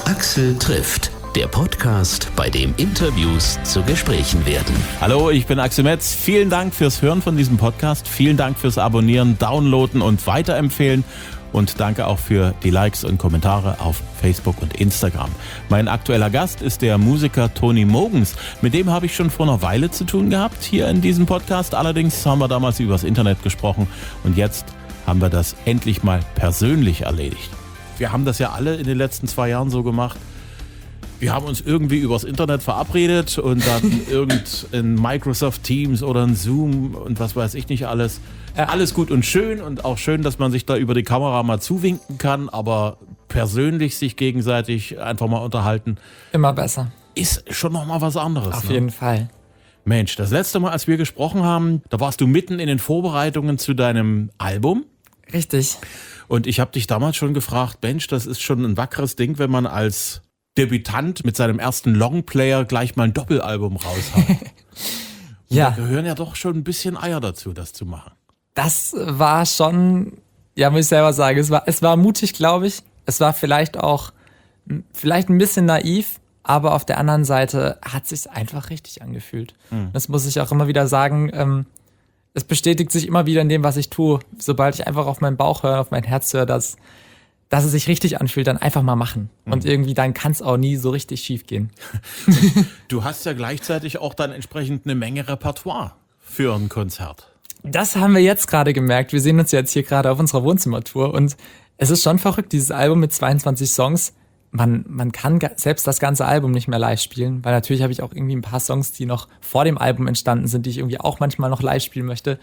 Axel trifft, der Podcast, bei dem Interviews zu Gesprächen werden. Hallo, ich bin Axel Metz. Vielen Dank fürs Hören von diesem Podcast. Vielen Dank fürs Abonnieren, Downloaden und Weiterempfehlen. Und danke auch für die Likes und Kommentare auf Facebook und Instagram. Mein aktueller Gast ist der Musiker Tony Mogens. Mit dem habe ich schon vor einer Weile zu tun gehabt hier in diesem Podcast. Allerdings haben wir damals übers Internet gesprochen und jetzt haben wir das endlich mal persönlich erledigt. Wir haben das ja alle in den letzten 2 Jahren so gemacht. Wir haben uns irgendwie übers Internet verabredet und dann irgendein Microsoft Teams oder ein Zoom und was weiß ich nicht alles. Alles gut und schön und auch schön, dass man sich da über die Kamera mal zuwinken kann, aber persönlich sich gegenseitig einfach mal unterhalten. Immer besser. Ist schon nochmal was anderes. Auf jeden Fall. Mensch, das letzte Mal, als wir gesprochen haben, da warst du mitten in den Vorbereitungen zu deinem Album. Richtig. Und ich habe dich damals schon gefragt, Mensch, das ist schon ein wackeres Ding, wenn man als Debütant mit seinem ersten Longplayer gleich mal ein Doppelalbum raushaut. Ja. Da gehören ja doch schon ein bisschen Eier dazu, das zu machen. Das war schon, ja, muss ich selber sagen, es war mutig, glaube ich. Es war vielleicht ein bisschen naiv, aber auf der anderen Seite hat es sich einfach richtig angefühlt. Das muss ich auch immer wieder sagen. Es bestätigt sich immer wieder in dem, was ich tue. Sobald ich einfach auf meinen Bauch höre, auf mein Herz höre, dass es sich richtig anfühlt, dann einfach mal machen. Und irgendwie dann kann es auch nie so richtig schief gehen. Du hast ja gleichzeitig auch dann entsprechend eine Menge Repertoire für ein Konzert. Das haben wir jetzt gerade gemerkt. Wir sehen uns jetzt hier gerade auf unserer Wohnzimmertour und es ist schon verrückt, dieses Album mit 22 Songs. Man kann selbst das ganze Album nicht mehr live spielen, weil natürlich habe ich auch irgendwie ein paar Songs, die noch vor dem Album entstanden sind, die ich irgendwie auch manchmal noch live spielen möchte.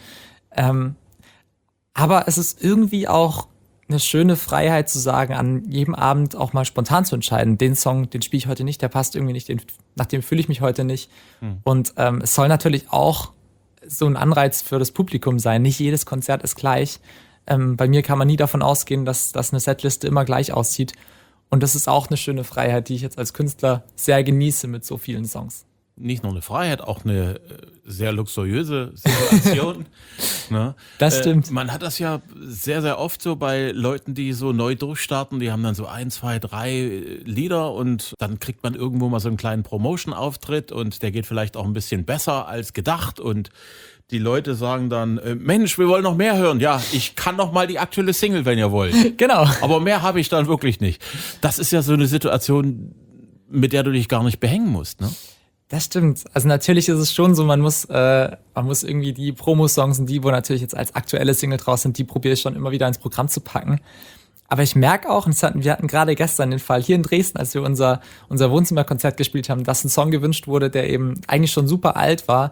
Aber es ist irgendwie auch eine schöne Freiheit zu sagen, an jedem Abend auch mal spontan zu entscheiden. Den Song, den spiele ich heute nicht, der passt irgendwie nicht, nach dem fühle ich mich heute nicht. Und es soll natürlich auch so ein Anreiz für das Publikum sein. Nicht jedes Konzert ist gleich. Bei mir kann man nie davon ausgehen, dass eine Setliste immer gleich aussieht. Und das ist auch eine schöne Freiheit, die ich jetzt als Künstler sehr genieße mit so vielen Songs. Nicht nur eine Freiheit, auch eine sehr luxuriöse Situation. Ne? Das stimmt. Man hat das ja sehr, sehr oft so bei Leuten, die so neu durchstarten. Die haben dann so 1, 2, 3 Lieder und dann kriegt man irgendwo mal so einen kleinen Promotion-Auftritt und der geht vielleicht auch ein bisschen besser als gedacht und die Leute sagen dann, Mensch, wir wollen noch mehr hören. Ja, ich kann noch mal die aktuelle Single, wenn ihr wollt. Genau. Aber mehr habe ich dann wirklich nicht. Das ist ja so eine Situation, mit der du dich gar nicht behängen musst, ne? Das stimmt. Also natürlich ist es schon so, man muss irgendwie die Promo-Songs und die, wo natürlich jetzt als aktuelle Single draus sind, die probiere ich schon immer wieder ins Programm zu packen. Aber ich merke auch, und wir hatten gerade gestern den Fall hier in Dresden, als wir unser Wohnzimmerkonzert gespielt haben, dass ein Song gewünscht wurde, der eben eigentlich schon super alt war,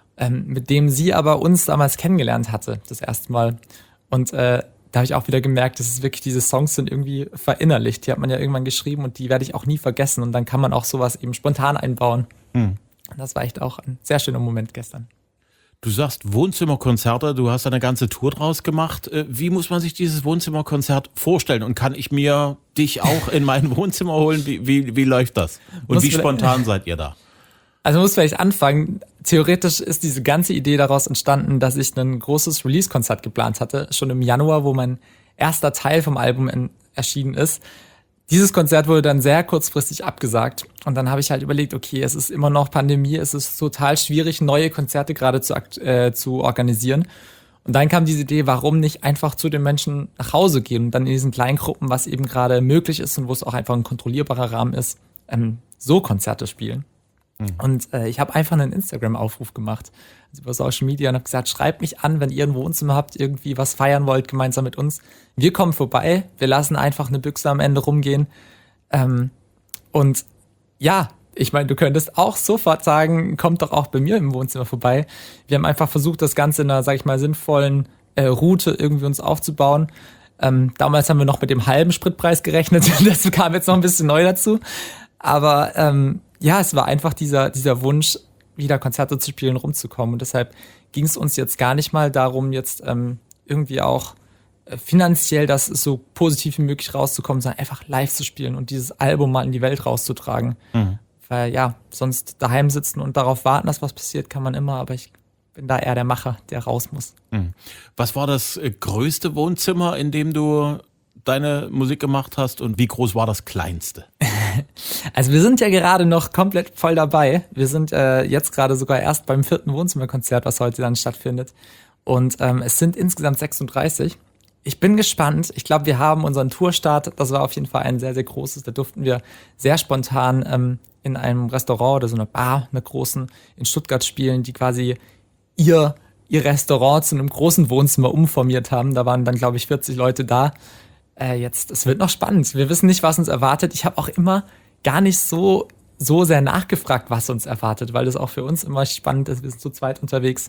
mit dem sie aber uns damals kennengelernt hatte, das erste Mal. Und da habe ich auch wieder gemerkt, dass es wirklich diese Songs sind irgendwie verinnerlicht. Die hat man ja irgendwann geschrieben und die werde ich auch nie vergessen. Und dann kann man auch sowas eben spontan einbauen. Das war echt auch ein sehr schöner Moment gestern. Du sagst Wohnzimmerkonzerte, du hast eine ganze Tour draus gemacht. Wie muss man sich dieses Wohnzimmerkonzert vorstellen? Und kann ich mir dich auch in mein Wohnzimmer holen? Wie läuft das? Und wie spontan seid ihr da? Also man muss vielleicht anfangen. Theoretisch ist diese ganze Idee daraus entstanden, dass ich ein großes Release-Konzert geplant hatte, schon im Januar, wo mein erster Teil vom Album erschienen ist. Dieses Konzert wurde dann sehr kurzfristig abgesagt und dann habe ich halt überlegt, okay, es ist immer noch Pandemie, es ist total schwierig, neue Konzerte gerade zu organisieren. Und dann kam diese Idee, warum nicht einfach zu den Menschen nach Hause gehen und dann in diesen kleinen Gruppen, was eben gerade möglich ist und wo es auch einfach ein kontrollierbarer Rahmen ist, so Konzerte spielen. Und ich habe einfach einen Instagram-Aufruf gemacht, also über Social Media, und habe gesagt, schreibt mich an, wenn ihr ein Wohnzimmer habt, irgendwie was feiern wollt, gemeinsam mit uns. Wir kommen vorbei, wir lassen einfach eine Büchse am Ende rumgehen. Und ja, ich meine, du könntest auch sofort sagen, kommt doch auch bei mir im Wohnzimmer vorbei. Wir haben einfach versucht, das Ganze in einer, sag ich mal, sinnvollen Route irgendwie uns aufzubauen. Damals haben wir noch mit dem halben Spritpreis gerechnet, das kam jetzt noch ein bisschen neu dazu. Aber ja, es war einfach dieser Wunsch, wieder Konzerte zu spielen, rumzukommen. Und deshalb ging es uns jetzt gar nicht mal darum, jetzt irgendwie auch finanziell das so positiv wie möglich rauszukommen, sondern einfach live zu spielen und dieses Album mal in die Welt rauszutragen. Weil ja, sonst daheim sitzen und darauf warten, dass was passiert, kann man immer, aber ich bin da eher der Macher, der raus muss. Was war das größte Wohnzimmer, in dem du deine Musik gemacht hast und wie groß war das kleinste? Also wir sind ja gerade noch komplett voll dabei. Wir sind jetzt gerade sogar erst beim 4. Wohnzimmerkonzert, was heute dann stattfindet. Und es sind insgesamt 36. Ich bin gespannt. Ich glaube, wir haben unseren Tourstart, das war auf jeden Fall ein sehr, sehr großes. Da durften wir sehr spontan in einem Restaurant oder so einer Bar, einer großen, in Stuttgart spielen, die quasi ihr Restaurant zu einem großen Wohnzimmer umformiert haben. Da waren dann, glaube ich, 40 Leute da. Es wird noch spannend. Wir wissen nicht, was uns erwartet. Ich habe auch immer gar nicht so sehr nachgefragt, was uns erwartet, weil das auch für uns immer spannend ist. Wir sind zu zweit unterwegs.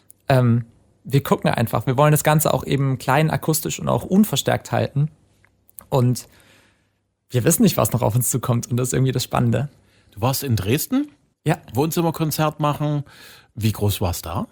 Wir gucken einfach. Wir wollen das Ganze auch eben klein, akustisch und auch unverstärkt halten. Und wir wissen nicht, was noch auf uns zukommt. Und das ist irgendwie das Spannende. Du warst in Dresden? Ja. Wohnzimmerkonzert machen. Wie groß war's da?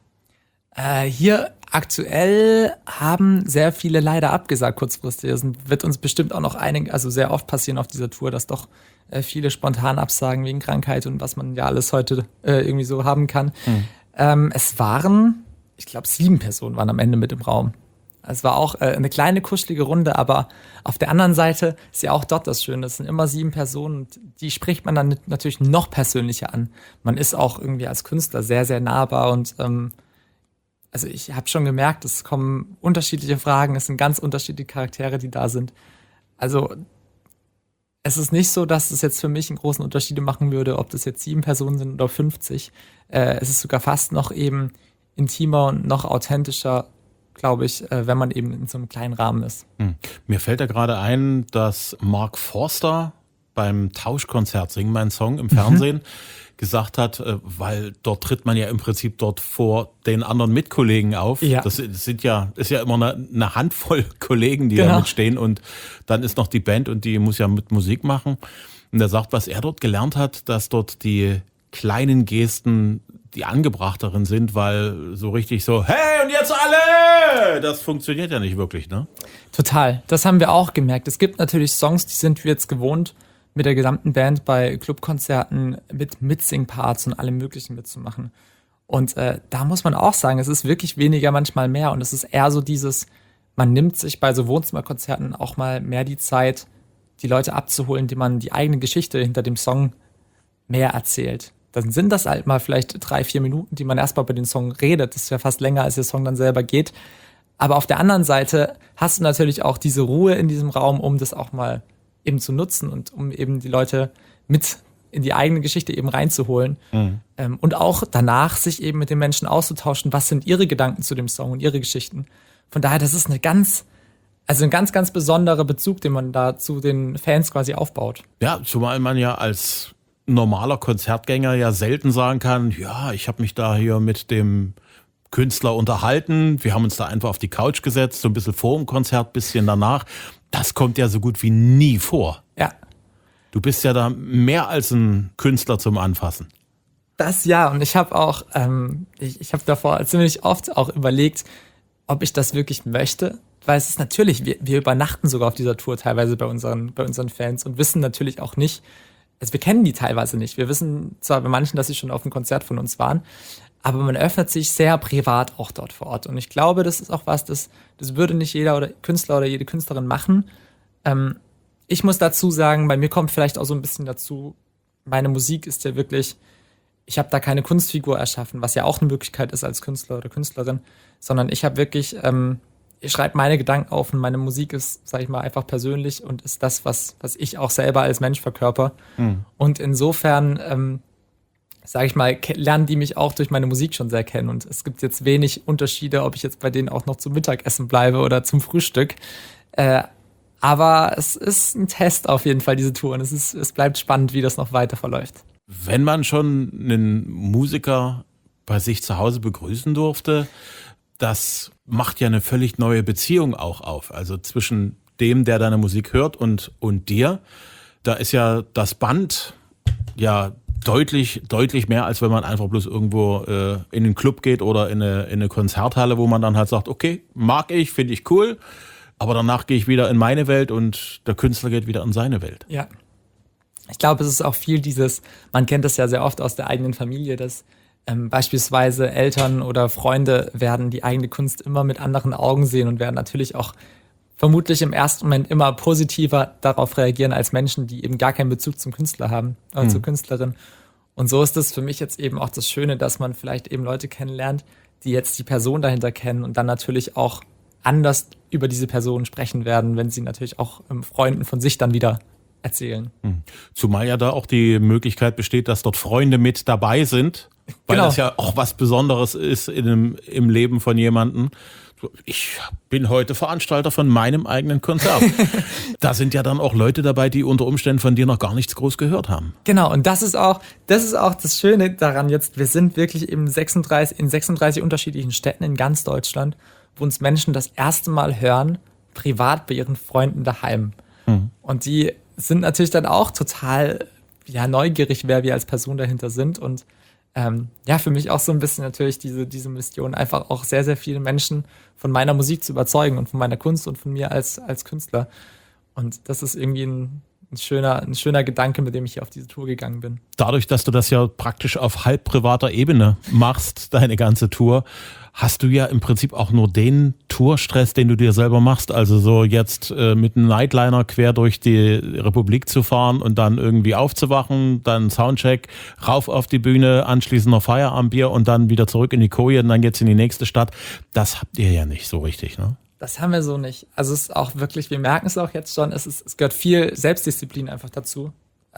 Hier aktuell haben sehr viele leider abgesagt kurzfristig. Es wird uns bestimmt auch noch sehr oft passieren auf dieser Tour, dass doch viele spontan absagen wegen Krankheit und was man ja alles heute irgendwie so haben kann. Es waren, ich glaube, 7 Personen waren am Ende mit im Raum. Es war auch eine kleine, kuschelige Runde, aber auf der anderen Seite ist ja auch dort das Schöne. Es sind immer 7 Personen und die spricht man dann natürlich noch persönlicher an. Man ist auch irgendwie als Künstler sehr, sehr nahbar und also ich habe schon gemerkt, es kommen unterschiedliche Fragen, es sind ganz unterschiedliche Charaktere, die da sind. Also es ist nicht so, dass es jetzt für mich einen großen Unterschied machen würde, ob das jetzt 7 Personen sind oder 50. Es ist sogar fast noch eben intimer und noch authentischer, glaube ich, wenn man eben in so einem kleinen Rahmen ist. Mir fällt da gerade ein, dass Mark Forster beim Tauschkonzert Sing mein Song im Fernsehen gesagt hat, weil dort tritt man ja im Prinzip dort vor den anderen Mitkollegen auf. Ja. Das ist ja immer eine Handvoll Kollegen, die da mitstehen und dann ist noch die Band und die muss ja mit Musik machen. Und er sagt, was er dort gelernt hat, dass dort die kleinen Gesten die angebrachteren sind, weil so richtig so, hey und jetzt alle, das funktioniert ja nicht wirklich, ne? Total, das haben wir auch gemerkt. Es gibt natürlich Songs, die sind wir jetzt gewohnt, mit der gesamten Band bei Clubkonzerten mit Mitsing-Parts und allem Möglichen mitzumachen. Und da muss man auch sagen, es ist wirklich weniger, manchmal mehr. Und es ist eher so dieses, man nimmt sich bei so Wohnzimmerkonzerten auch mal mehr die Zeit, die Leute abzuholen, die man die eigene Geschichte hinter dem Song mehr erzählt. Dann sind das halt mal vielleicht 3-4 Minuten, die man erstmal bei dem Song redet. Das ist ja fast länger, als der Song dann selber geht. Aber auf der anderen Seite hast du natürlich auch diese Ruhe in diesem Raum, um das auch mal eben zu nutzen und um eben die Leute mit in die eigene Geschichte eben reinzuholen. Und auch danach sich eben mit den Menschen auszutauschen, was sind ihre Gedanken zu dem Song und ihre Geschichten. Von daher, das ist ein ganz, ganz besonderer Bezug, den man da zu den Fans quasi aufbaut. Ja, zumal man ja als normaler Konzertgänger ja selten sagen kann, ja, ich habe mich da hier mit dem Künstler unterhalten, wir haben uns da einfach auf die Couch gesetzt, so ein bisschen vor dem Konzert, bisschen danach. Das kommt ja so gut wie nie vor. Ja. Du bist ja da mehr als ein Künstler zum Anfassen. Das ja, und ich habe auch, ich habe davor ziemlich oft auch überlegt, ob ich das wirklich möchte, weil es ist natürlich, wir übernachten sogar auf dieser Tour teilweise bei unseren Fans und wissen natürlich auch nicht, also wir kennen die teilweise nicht. Wir wissen zwar bei manchen, dass sie schon auf einem Konzert von uns waren, aber man öffnet sich sehr privat auch dort vor Ort. Und ich glaube, das ist auch was, das würde nicht jeder oder Künstler oder jede Künstlerin machen. Ich muss dazu sagen, bei mir kommt vielleicht auch so ein bisschen dazu, meine Musik ist ja wirklich, ich habe da keine Kunstfigur erschaffen, was ja auch eine Möglichkeit ist als Künstler oder Künstlerin, sondern ich habe wirklich, ich schreibe meine Gedanken auf und meine Musik ist, sag ich mal, einfach persönlich und ist das, was ich auch selber als Mensch verkörper. Und insofern, sage ich mal, lernen die mich auch durch meine Musik schon sehr kennen. Und es gibt jetzt wenig Unterschiede, ob ich jetzt bei denen auch noch zum Mittagessen bleibe oder zum Frühstück. Aber es ist ein Test auf jeden Fall, diese Tour. Und es bleibt spannend, wie das noch weiter verläuft. Wenn man schon einen Musiker bei sich zu Hause begrüßen durfte, das macht ja eine völlig neue Beziehung auch auf. Also zwischen dem, der deine Musik hört und dir. Da ist ja das Band ja deutlich mehr, als wenn man einfach bloß irgendwo in einen Club geht oder in eine Konzerthalle, wo man dann halt sagt, okay, mag ich, finde ich cool, aber danach gehe ich wieder in meine Welt und der Künstler geht wieder in seine Welt. Ja. Ich glaube, es ist auch viel dieses, man kennt das ja sehr oft aus der eigenen Familie, dass beispielsweise Eltern oder Freunde werden die eigene Kunst immer mit anderen Augen sehen und werden natürlich auch vermutlich im ersten Moment immer positiver darauf reagieren als Menschen, die eben gar keinen Bezug zum Künstler haben oder zur Künstlerin. Und so ist es für mich jetzt eben auch das Schöne, dass man vielleicht eben Leute kennenlernt, die jetzt die Person dahinter kennen und dann natürlich auch anders über diese Person sprechen werden, wenn sie natürlich auch Freunden von sich dann wieder erzählen. Zumal ja da auch die Möglichkeit besteht, dass dort Freunde mit dabei sind, weil das ja auch was Besonderes ist im Leben von jemandem. Ich bin heute Veranstalter von meinem eigenen Konzert. Da sind ja dann auch Leute dabei, die unter Umständen von dir noch gar nichts groß gehört haben. Genau, und das ist auch das Schöne daran jetzt. Wir sind wirklich in 36 unterschiedlichen Städten in ganz Deutschland, wo uns Menschen das erste Mal hören, privat bei ihren Freunden daheim. Und die sind natürlich dann auch total neugierig, wer wir als Person dahinter sind. Und für mich auch so ein bisschen natürlich diese Mission, einfach auch sehr, sehr viele Menschen von meiner Musik zu überzeugen und von meiner Kunst und von mir als Künstler. Und das ist irgendwie ein schöner Gedanke, mit dem ich hier auf diese Tour gegangen bin. Dadurch, dass du das ja praktisch auf halb privater Ebene machst, deine ganze Tour, hast du ja im Prinzip auch nur den Tourstress, den du dir selber machst. Also so jetzt mit einem Nightliner quer durch die Republik zu fahren und dann irgendwie aufzuwachen, dann Soundcheck, rauf auf die Bühne, anschließend noch Feierabendbier und dann wieder zurück in die Koje und dann geht's in die nächste Stadt. Das habt ihr ja nicht so richtig, ne? Das haben wir so nicht. Also es ist auch wirklich, wir merken es auch jetzt schon, es gehört viel Selbstdisziplin einfach dazu.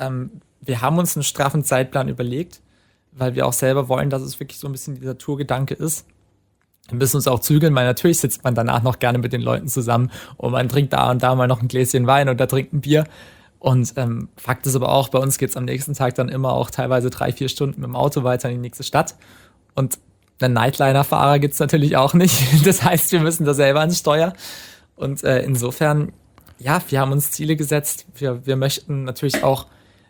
Wir haben uns einen straffen Zeitplan überlegt, weil wir auch selber wollen, dass es wirklich so ein bisschen dieser Tourgedanke ist. Wir müssen uns auch zügeln, weil natürlich sitzt man danach noch gerne mit den Leuten zusammen und man trinkt da und da mal noch ein Gläschen Wein oder trinkt ein Bier. Und Fakt ist aber auch, bei uns geht's am nächsten Tag dann immer auch teilweise 3-4 Stunden mit dem Auto weiter in die nächste Stadt. Und einen Nightliner-Fahrer gibt's natürlich auch nicht. Das heißt, wir müssen da selber ans Steuer. Und insofern, wir haben uns Ziele gesetzt. Wir möchten natürlich auch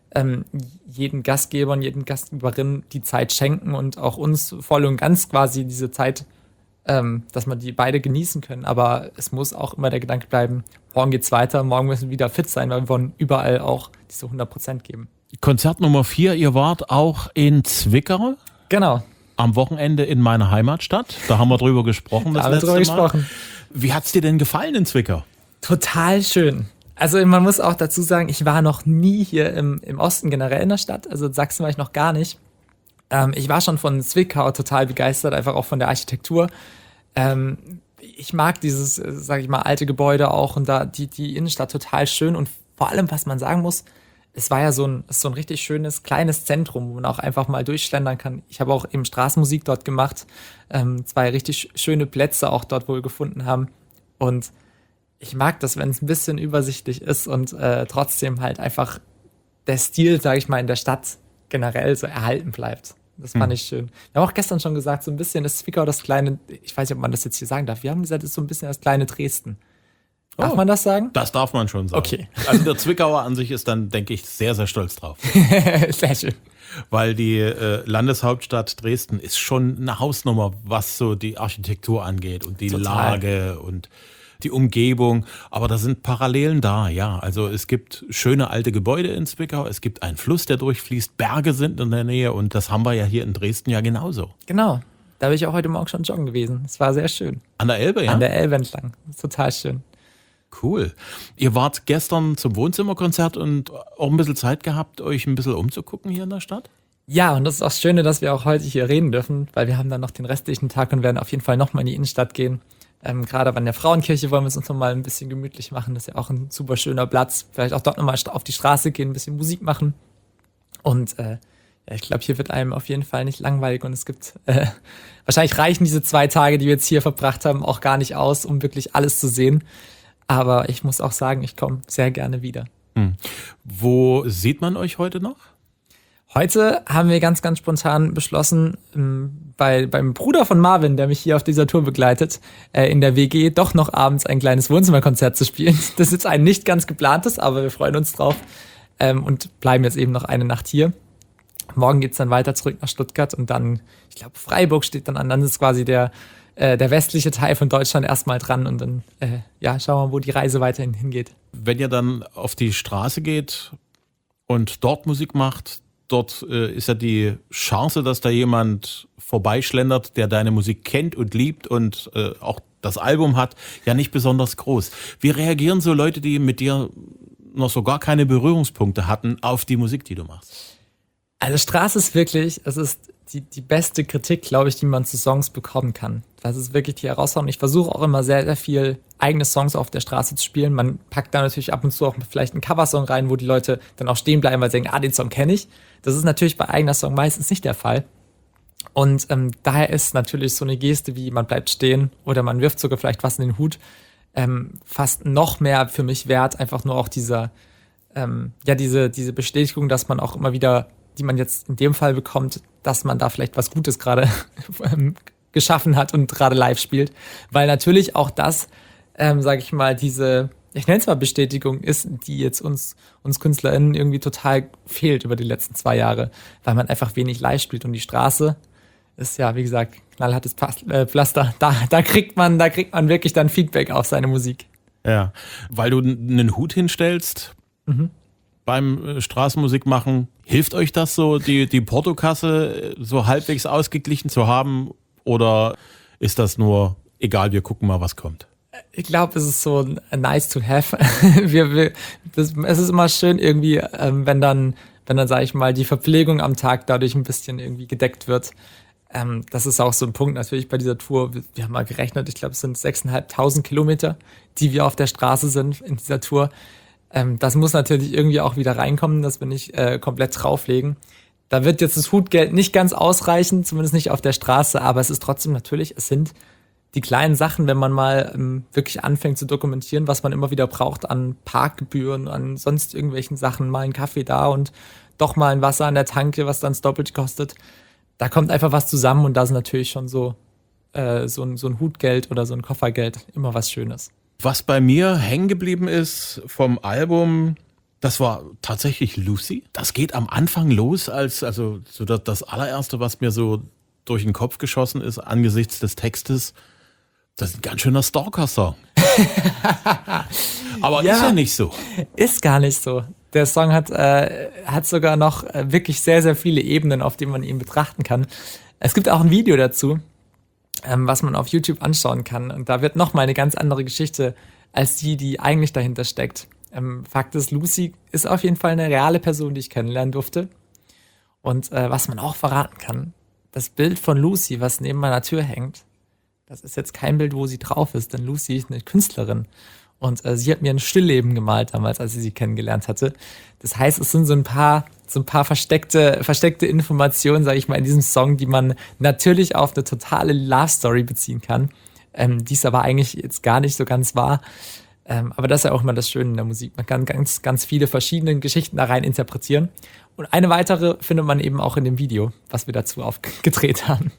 jeden Gastgeber und jeden Gastgeberin die Zeit schenken und auch uns voll und ganz quasi diese Zeit, dass wir die beide genießen können. Aber es muss auch immer der Gedanke bleiben, morgen geht's weiter, morgen müssen wir wieder fit sein, weil wir wollen überall auch diese 100% geben. Konzert Nummer 4, ihr wart auch in Zwickau? Genau. Am Wochenende in meiner Heimatstadt. Da haben wir drüber gesprochen das letzte Mal. Wie hat's dir denn gefallen in Zwickau? Total schön. Also man muss auch dazu sagen, ich war noch nie hier im Osten generell in der Stadt. Also in Sachsen war ich noch gar nicht. Ich war schon von Zwickau total begeistert, einfach auch von der Architektur. Ich mag dieses, sage ich mal, alte Gebäude auch und da die Innenstadt total schön. Und vor allem, was man sagen muss, es war ja so ein richtig schönes, kleines Zentrum, wo man auch einfach mal durchschlendern kann. Ich habe auch eben Straßenmusik dort gemacht, 2 richtig schöne Plätze auch dort wohl gefunden haben. Und ich mag das, wenn es ein bisschen übersichtlich ist und trotzdem halt einfach der Stil, sage ich mal, in der Stadt generell so erhalten bleibt. Das fand ich schön. Wir haben auch gestern schon gesagt, so ein bisschen ist Zwickau das kleine, ich weiß nicht, ob man das jetzt hier sagen darf, wir haben gesagt, es ist so ein bisschen das kleine Dresden. Darf man das sagen? Das darf man schon sagen. Okay. Also der Zwickauer an sich ist dann, denke ich, sehr, sehr stolz drauf. Sehr schön. Weil die Landeshauptstadt Dresden ist schon eine Hausnummer, was so die Architektur angeht und die Lage und die Umgebung. Aber da sind Parallelen da, ja. Also es gibt schöne alte Gebäude in Zwickau, es gibt einen Fluss, der durchfließt, Berge sind in der Nähe und das haben wir ja hier in Dresden ja genauso. Genau. Da bin ich auch heute Morgen schon joggen gewesen. Es war sehr schön. An der Elbe, ja? An der Elbe entlang. Total schön. Cool. Ihr wart gestern zum Wohnzimmerkonzert und auch ein bisschen Zeit gehabt, euch ein bisschen umzugucken hier in der Stadt? Ja, und das ist auch das Schöne, dass wir auch heute hier reden dürfen, weil wir haben dann noch den restlichen Tag und werden auf jeden Fall nochmal in die Innenstadt gehen. Gerade an der Frauenkirche wollen wir es uns nochmal ein bisschen gemütlich machen. Das ist ja auch ein super schöner Platz. Vielleicht auch dort nochmal auf die Straße gehen, ein bisschen Musik machen. Und ich glaube, hier wird einem auf jeden Fall nicht langweilig. Und es gibt, wahrscheinlich reichen diese 2 Tage, die wir jetzt hier verbracht haben, auch gar nicht aus, um wirklich alles zu sehen. Aber ich muss auch sagen, ich komme sehr gerne wieder. Wo sieht man euch heute noch? Heute haben wir ganz, ganz spontan beschlossen, beim Bruder von Marvin, der mich hier auf dieser Tour begleitet, in der WG doch noch abends ein kleines Wohnzimmerkonzert zu spielen. Das ist jetzt ein nicht ganz geplantes, aber wir freuen uns drauf und bleiben jetzt eben noch eine Nacht hier. Morgen geht's dann weiter zurück nach Stuttgart und dann, ich glaube, Freiburg steht dann an. Dann ist quasi der westliche Teil von Deutschland erstmal dran und dann schauen wir mal, wo die Reise weiterhin hingeht. Wenn ihr dann auf die Straße geht und dort Musik macht, dort ist ja die Chance, dass da jemand vorbeischlendert, der deine Musik kennt und liebt und auch das Album hat, ja nicht besonders groß. Wie reagieren so Leute, die mit dir noch so gar keine Berührungspunkte hatten, auf die Musik, die du machst? Also Straße ist wirklich, es ist die beste Kritik, glaube ich, die man zu Songs bekommen kann. Das ist wirklich die Herausforderung. Ich versuche auch immer sehr, sehr viel eigene Songs auf der Straße zu spielen. Man packt da natürlich ab und zu auch vielleicht einen Coversong rein, wo die Leute dann auch stehen bleiben, weil sie denken, den Song kenne ich. Das ist natürlich bei eigener Song meistens nicht der Fall. Und daher ist natürlich so eine Geste wie man bleibt stehen oder man wirft sogar vielleicht was in den Hut fast noch mehr für mich wert. Einfach nur auch diese Bestätigung, dass man auch immer wieder, die man jetzt in dem Fall bekommt, dass man da vielleicht was Gutes gerade geschaffen hat und gerade live spielt. Weil natürlich auch das, sage ich mal, ich nenne es mal Bestätigung ist, die jetzt uns KünstlerInnen irgendwie total fehlt über die letzten 2 Jahre, weil man einfach wenig live spielt und die Straße ist ja, wie gesagt, knallhartes Pflaster. Da kriegt man wirklich dann Feedback auf seine Musik. Ja, weil du einen Hut hinstellst beim Straßenmusik machen. Hilft euch das so, die Portokasse so halbwegs ausgeglichen zu haben? Oder ist das nur, egal, wir gucken mal, was kommt? Ich glaube, es ist so nice to have. Es ist immer schön irgendwie, wenn dann, sage ich mal, die Verpflegung am Tag dadurch ein bisschen irgendwie gedeckt wird. Das ist auch so ein Punkt natürlich bei dieser Tour. Wir haben mal gerechnet, ich glaube, es sind 6.500 Kilometer, die wir auf der Straße sind in dieser Tour. Das muss natürlich irgendwie auch wieder reinkommen, dass wir nicht komplett drauflegen. Da wird jetzt das Hutgeld nicht ganz ausreichen, zumindest nicht auf der Straße, aber es ist trotzdem natürlich, es sind die kleinen Sachen, wenn man mal wirklich anfängt zu dokumentieren, was man immer wieder braucht an Parkgebühren, an sonst irgendwelchen Sachen, mal einen Kaffee da und doch mal ein Wasser an der Tanke, was dann das Doppelte kostet. Da kommt einfach was zusammen und da ist natürlich schon so ein Hutgeld oder so ein Koffergeld immer was Schönes. Was bei mir hängen geblieben ist vom Album, das war tatsächlich Lucy. Das geht am Anfang los also so das allererste, was mir so durch den Kopf geschossen ist angesichts des Textes. Das ist ein ganz schöner Stalker-Song. Aber ja, ist ja nicht so. Ist gar nicht so. Der Song hat sogar noch wirklich sehr, sehr viele Ebenen, auf denen man ihn betrachten kann. Es gibt auch ein Video dazu, was man auf YouTube anschauen kann. Und da wird nochmal eine ganz andere Geschichte als die eigentlich dahinter steckt. Fakt ist, Lucy ist auf jeden Fall eine reale Person, die ich kennenlernen durfte. Und was man auch verraten kann, das Bild von Lucy, was neben meiner Tür hängt, das ist jetzt kein Bild, wo sie drauf ist, denn Lucy ist eine Künstlerin. Und sie hat mir ein Stillleben gemalt damals, als ich sie kennengelernt hatte. Das heißt, es sind so ein paar versteckte Informationen, sage ich mal, in diesem Song, die man natürlich auf eine totale Love-Story beziehen kann. Die ist aber eigentlich jetzt gar nicht so ganz wahr. Aber das ist ja auch immer das Schöne in der Musik. Man kann ganz, ganz viele verschiedene Geschichten da rein interpretieren. Und eine weitere findet man eben auch in dem Video, was wir dazu aufgedreht haben.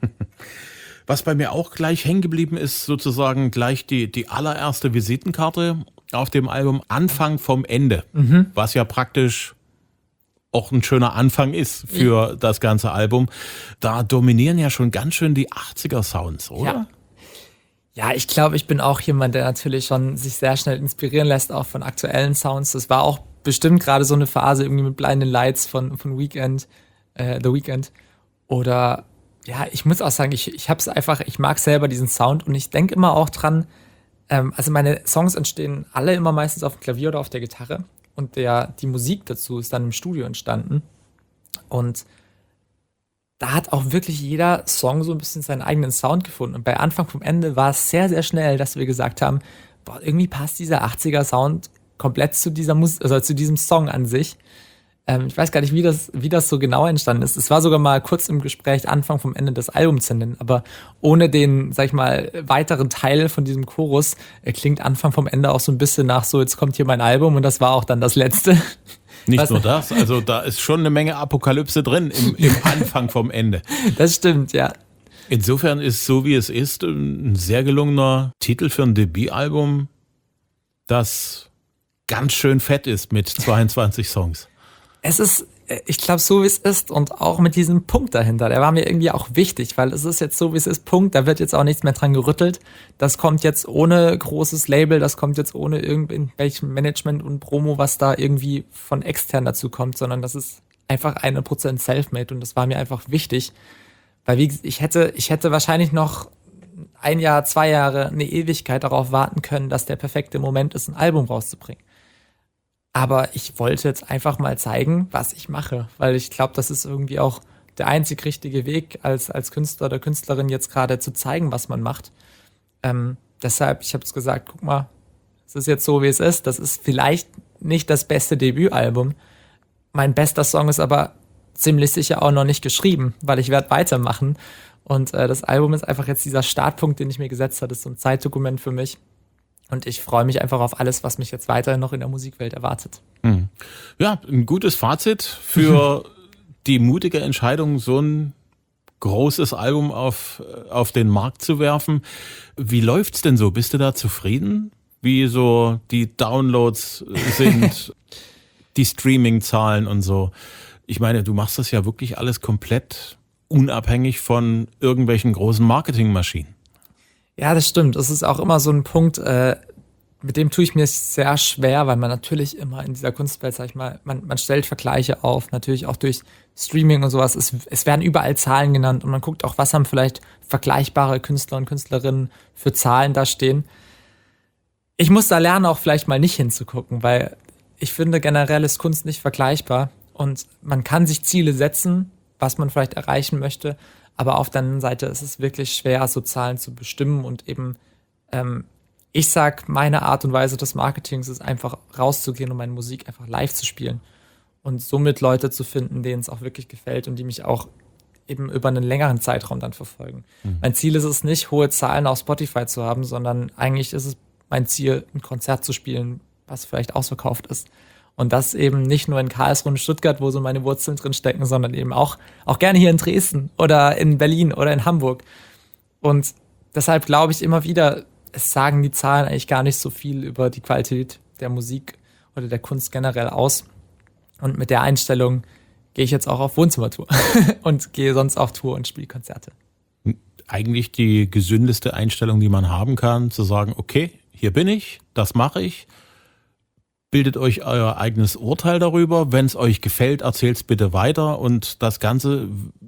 Was bei mir auch gleich hängen geblieben ist, sozusagen gleich die allererste Visitenkarte auf dem Album, Anfang vom Ende, was ja praktisch auch ein schöner Anfang ist für das ganze Album. Da dominieren ja schon ganz schön die 80er-Sounds, oder? Ja, ich glaube, ich bin auch jemand, der natürlich schon sich sehr schnell inspirieren lässt, auch von aktuellen Sounds. Das war auch bestimmt gerade so eine Phase irgendwie mit Blinding Lights von The Weeknd. Oder ja, ich muss auch sagen, ich mag selber diesen Sound und ich denke immer auch dran, also meine Songs entstehen alle immer meistens auf dem Klavier oder auf der Gitarre und die Musik dazu ist dann im Studio entstanden und da hat auch wirklich jeder Song so ein bisschen seinen eigenen Sound gefunden und bei Anfang vom Ende war es sehr, sehr schnell, dass wir gesagt haben, boah, irgendwie passt dieser 80er Sound komplett zu dieser zu diesem Song an sich. Ich weiß gar nicht, wie das so genau entstanden ist. Es war sogar mal kurz im Gespräch, Anfang vom Ende des Albums zu nennen, aber ohne den, sag ich mal, weiteren Teil von diesem Chorus klingt Anfang vom Ende auch so ein bisschen nach so, jetzt kommt hier mein Album und das war auch dann das letzte. Nicht nur das, also da ist schon eine Menge Apokalypse drin im Anfang vom Ende. Das stimmt, ja. Insofern ist So wie es ist ein sehr gelungener Titel für ein Debütalbum, das ganz schön fett ist mit 22 Songs. Es ist, ich glaube, so wie es ist und auch mit diesem Punkt dahinter, der war mir irgendwie auch wichtig, weil es ist jetzt so wie es ist, Punkt, da wird jetzt auch nichts mehr dran gerüttelt. Das kommt jetzt ohne großes Label, das kommt jetzt ohne irgendwelchen Management und Promo, was da irgendwie von extern dazu kommt, sondern das ist einfach 100% Selfmade und das war mir einfach wichtig, weil ich hätte wahrscheinlich noch 1 Jahr, 2 Jahre, eine Ewigkeit darauf warten können, dass der perfekte Moment ist, ein Album rauszubringen. Aber ich wollte jetzt einfach mal zeigen, was ich mache, weil ich glaube, das ist irgendwie auch der einzig richtige Weg, als Künstler oder Künstlerin jetzt gerade zu zeigen, was man macht. Deshalb, ich habe es gesagt, guck mal, es ist jetzt so, wie es ist. Das ist vielleicht nicht das beste Debütalbum. Mein bester Song ist aber ziemlich sicher auch noch nicht geschrieben, weil ich werde weitermachen. Und das Album ist einfach jetzt dieser Startpunkt, den ich mir gesetzt habe. Das ist so ein Zeitdokument für mich. Und ich freue mich einfach auf alles, was mich jetzt weiterhin noch in der Musikwelt erwartet. Ja, ein gutes Fazit für die mutige Entscheidung, so ein großes Album auf den Markt zu werfen. Wie läuft's denn so? Bist du da zufrieden? Wie so die Downloads sind, die Streaming-Zahlen und so. Ich meine, du machst das ja wirklich alles komplett unabhängig von irgendwelchen großen Marketingmaschinen. Ja, das stimmt. Es ist auch immer so ein Punkt, mit dem tue ich mir sehr schwer, weil man natürlich immer in dieser Kunstwelt, sag ich mal, man stellt Vergleiche auf, natürlich auch durch Streaming und sowas. Es werden überall Zahlen genannt und man guckt auch, was haben vielleicht vergleichbare Künstler und Künstlerinnen für Zahlen da stehen. Ich muss da lernen, auch vielleicht mal nicht hinzugucken, weil ich finde, generell ist Kunst nicht vergleichbar und man kann sich Ziele setzen, was man vielleicht erreichen möchte, aber auf der anderen Seite ist es wirklich schwer, so Zahlen zu bestimmen und eben, ich sag, meine Art und Weise des Marketings ist einfach rauszugehen und meine Musik einfach live zu spielen und somit Leute zu finden, denen es auch wirklich gefällt und die mich auch eben über einen längeren Zeitraum dann verfolgen. Mein Ziel ist es nicht, hohe Zahlen auf Spotify zu haben, sondern eigentlich ist es mein Ziel, ein Konzert zu spielen, was vielleicht ausverkauft ist. Und das eben nicht nur in Karlsruhe und Stuttgart, wo so meine Wurzeln drin stecken, sondern eben auch gerne hier in Dresden oder in Berlin oder in Hamburg. Und deshalb glaube ich immer wieder, es sagen die Zahlen eigentlich gar nicht so viel über die Qualität der Musik oder der Kunst generell aus. Und mit der Einstellung gehe ich jetzt auch auf Wohnzimmertour und gehe sonst auf Tour und spiele Konzerte. Eigentlich die gesündeste Einstellung, die man haben kann, zu sagen, okay, hier bin ich, das mache ich. Bildet euch euer eigenes Urteil darüber. Wenn es euch gefällt, erzählt es bitte weiter. Und das Ganze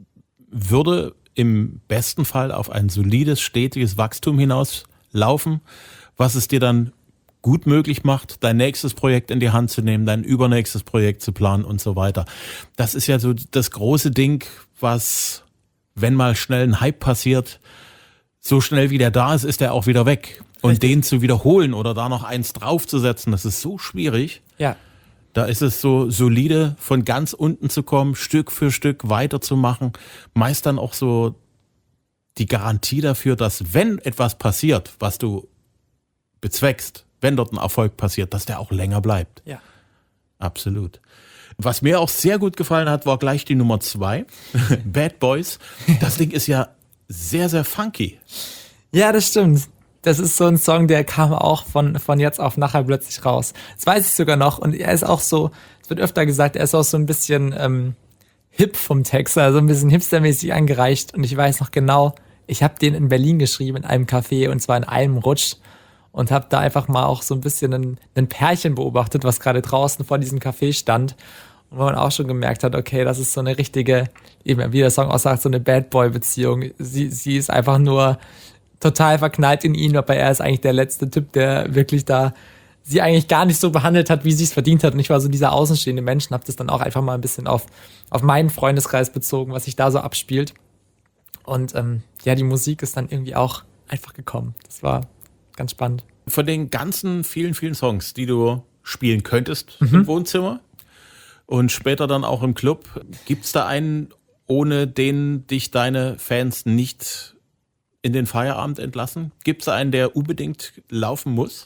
würde im besten Fall auf ein solides, stetiges Wachstum hinauslaufen, was es dir dann gut möglich macht, dein nächstes Projekt in die Hand zu nehmen, dein übernächstes Projekt zu planen und so weiter. Das ist ja so das große Ding, was, wenn mal schnell ein Hype passiert, so schnell wie der da ist, ist der auch wieder weg. Und Richtig. den zu wiederholen oder da noch eins draufzusetzen, das ist so schwierig. Ja. Da ist es so solide, von ganz unten zu kommen, Stück für Stück weiterzumachen. Meist dann auch so die Garantie dafür, dass wenn etwas passiert, was du bezweckst, wenn dort ein Erfolg passiert, dass der auch länger bleibt. Ja. Absolut. Was mir auch sehr gut gefallen hat, war gleich die Nummer 2, Bad Boys. Das Ding ist ja sehr, sehr funky. Ja, das stimmt. Das ist so ein Song, der kam auch von jetzt auf nachher plötzlich raus. Das weiß ich sogar noch. Und er ist auch so, es wird öfter gesagt, er ist auch so ein bisschen hip vom Text, also ein bisschen hipstermäßig angereicht. Und ich weiß noch genau, ich habe den in Berlin geschrieben, in einem Café, und zwar in einem Rutsch. Und habe da einfach mal auch so ein bisschen ein Pärchen beobachtet, was gerade draußen vor diesem Café stand. Und wo man auch schon gemerkt hat, okay, das ist so eine richtige, eben wie der Song auch sagt, so eine Bad-Boy-Beziehung. Sie ist einfach nur total verknallt in ihn, aber er ist eigentlich der letzte Typ, der wirklich da sie eigentlich gar nicht so behandelt hat, wie sie es verdient hat. Und ich war so dieser außenstehende Mensch und habe das dann auch einfach mal ein bisschen auf meinen Freundeskreis bezogen, was sich da so abspielt. Und ja, die Musik ist dann irgendwie auch einfach gekommen. Das war ganz spannend. Von den ganzen vielen, vielen Songs, die du spielen könntest im Wohnzimmer und später dann auch im Club, gibt's da einen, ohne den dich deine Fans nicht in den Feierabend entlassen? Gibt's da einen, der unbedingt laufen muss?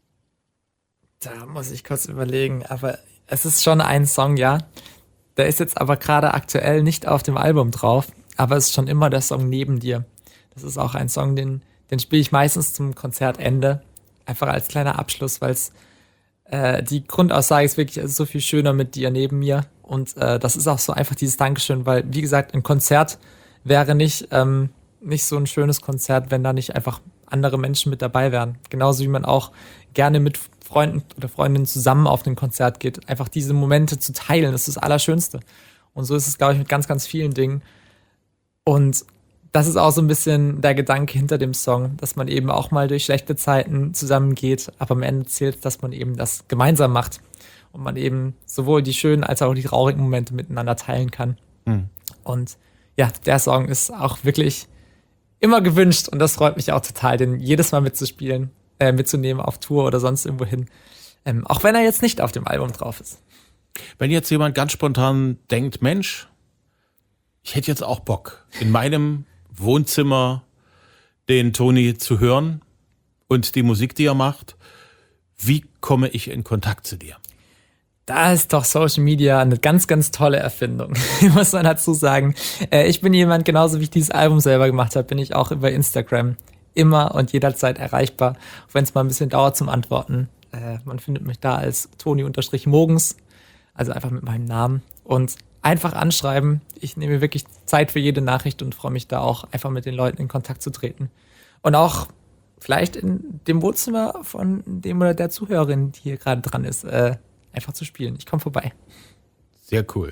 Da muss ich kurz überlegen, aber es ist schon ein Song, ja. Der ist jetzt aber gerade aktuell nicht auf dem Album drauf, aber es ist schon immer der Song Neben dir. Das ist auch ein Song, den spiele ich meistens zum Konzertende, einfach als kleiner Abschluss, weil es die Grundaussage ist wirklich, es ist so viel schöner mit dir neben mir, und das ist auch so einfach dieses Dankeschön, weil, wie gesagt, ein Konzert wäre nicht so ein schönes Konzert, wenn da nicht einfach andere Menschen mit dabei wären. Genauso wie man auch gerne mit Freunden oder Freundinnen zusammen auf ein Konzert geht. Einfach diese Momente zu teilen, das ist das Allerschönste. Und so ist es, glaube ich, mit ganz, ganz vielen Dingen. Und das ist auch so ein bisschen der Gedanke hinter dem Song, dass man eben auch mal durch schlechte Zeiten zusammengeht, aber am Ende zählt, dass man eben das gemeinsam macht und man eben sowohl die schönen als auch die traurigen Momente miteinander teilen kann. Und ja, der Song ist auch wirklich immer gewünscht und das freut mich auch total, den jedes Mal mitzunehmen auf Tour oder sonst irgendwo hin, auch wenn er jetzt nicht auf dem Album drauf ist. Wenn jetzt jemand ganz spontan denkt, Mensch, ich hätte jetzt auch Bock, in meinem Wohnzimmer den Toni zu hören und die Musik, die er macht, wie komme ich in Kontakt zu dir? Da ist doch Social Media eine ganz, ganz tolle Erfindung, muss man dazu sagen. Ich bin jemand, genauso wie ich dieses Album selber gemacht habe, bin ich auch über Instagram immer und jederzeit erreichbar, auch wenn es mal ein bisschen dauert zum Antworten. Man findet mich da als Toni_Mogens, also einfach mit meinem Namen und einfach anschreiben. Ich nehme mir wirklich Zeit für jede Nachricht und freue mich da auch einfach mit den Leuten in Kontakt zu treten. Und auch vielleicht in dem Wohnzimmer von dem oder der Zuhörerin, die hier gerade dran ist, einfach zu spielen. Ich komme vorbei. Sehr cool.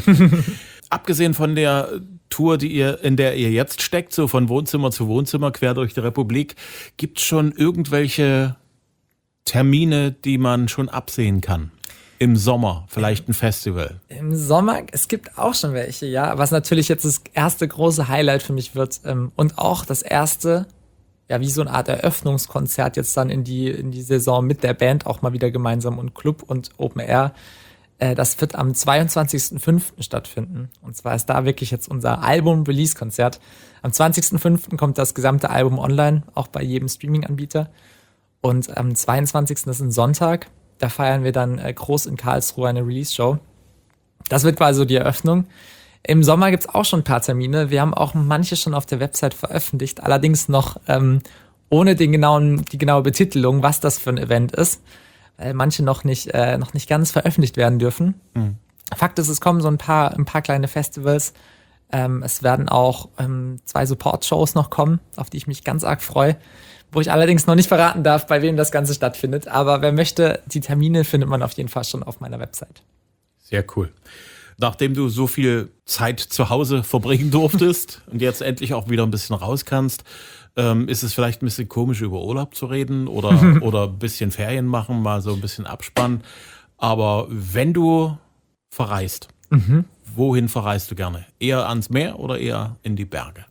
Abgesehen von der Tour, in der ihr jetzt steckt, so von Wohnzimmer zu Wohnzimmer, quer durch die Republik, gibt es schon irgendwelche Termine, die man schon absehen kann? Im Sommer, vielleicht ein Festival? Im Sommer, es gibt auch schon welche, ja. Was natürlich jetzt das erste große Highlight für mich wird und auch das erste, ja, wie so eine Art Eröffnungskonzert jetzt dann in die Saison mit der Band auch mal wieder gemeinsam und Club und Open Air. Das wird am 22.05. stattfinden. Und zwar ist da wirklich jetzt unser Album-Release-Konzert. Am 20.05. kommt das gesamte Album online, auch bei jedem Streaming-Anbieter. Und am 22. ist ein Sonntag. Da feiern wir dann groß in Karlsruhe eine Release-Show. Das wird quasi so die Eröffnung. Im Sommer gibt's auch schon ein paar Termine. Wir haben auch manche schon auf der Website veröffentlicht, allerdings noch ohne die genaue Betitelung, was das für ein Event ist, weil manche noch nicht ganz veröffentlicht werden dürfen. Fakt ist, es kommen so ein paar kleine Festivals. Es werden auch 2 Support-Shows noch kommen, auf die ich mich ganz arg freue, wo ich allerdings noch nicht verraten darf, bei wem das Ganze stattfindet. Aber wer möchte, die Termine findet man auf jeden Fall schon auf meiner Website. Sehr cool. Nachdem du so viel Zeit zu Hause verbringen durftest und jetzt endlich auch wieder ein bisschen raus kannst, ist es vielleicht ein bisschen komisch, über Urlaub zu reden oder ein bisschen Ferien machen, mal so ein bisschen abspannen. Aber wenn du verreist, wohin verreist du gerne? Eher ans Meer oder eher in die Berge?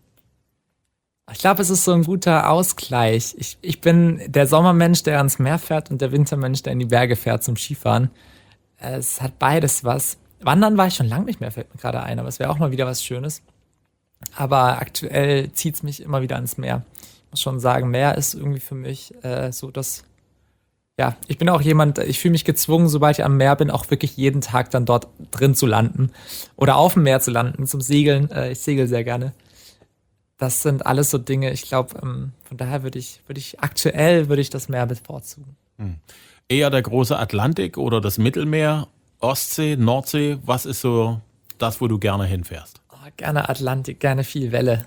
Ich glaube, es ist so ein guter Ausgleich. Ich bin der Sommermensch, der ans Meer fährt und der Wintermensch, der in die Berge fährt zum Skifahren. Es hat beides was. Wandern war ich schon lange nicht mehr, fällt mir gerade ein, aber es wäre auch mal wieder was Schönes. Aber aktuell zieht es mich immer wieder ans Meer. Ich muss schon sagen, Meer ist irgendwie für mich so das, ja, ich bin auch jemand, ich fühle mich gezwungen, sobald ich am Meer bin, auch wirklich jeden Tag dann dort drin zu landen oder auf dem Meer zu landen, zum Segeln. Ich segel sehr gerne. Das sind alles so Dinge, ich glaube, von daher würde ich das Meer bevorzugen. Eher der große Atlantik oder das Mittelmeer, Ostsee, Nordsee, was ist so das, wo du gerne hinfährst? Oh, gerne Atlantik, gerne viel Welle.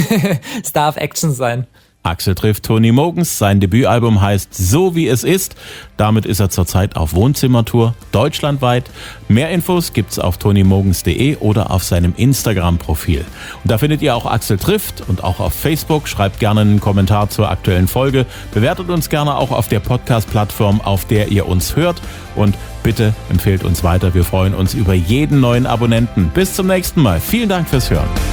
Es darf Action sein. Axel trifft Toni Mogens. Sein Debütalbum heißt So wie es ist. Damit ist er zurzeit auf Wohnzimmertour deutschlandweit. Mehr Infos gibt's auf tonimogens.de oder auf seinem Instagram-Profil. Und da findet ihr auch Axel trifft und auch auf Facebook. Schreibt gerne einen Kommentar zur aktuellen Folge. Bewertet uns gerne auch auf der Podcast-Plattform, auf der ihr uns hört. Und bitte empfehlt uns weiter. Wir freuen uns über jeden neuen Abonnenten. Bis zum nächsten Mal. Vielen Dank fürs Hören.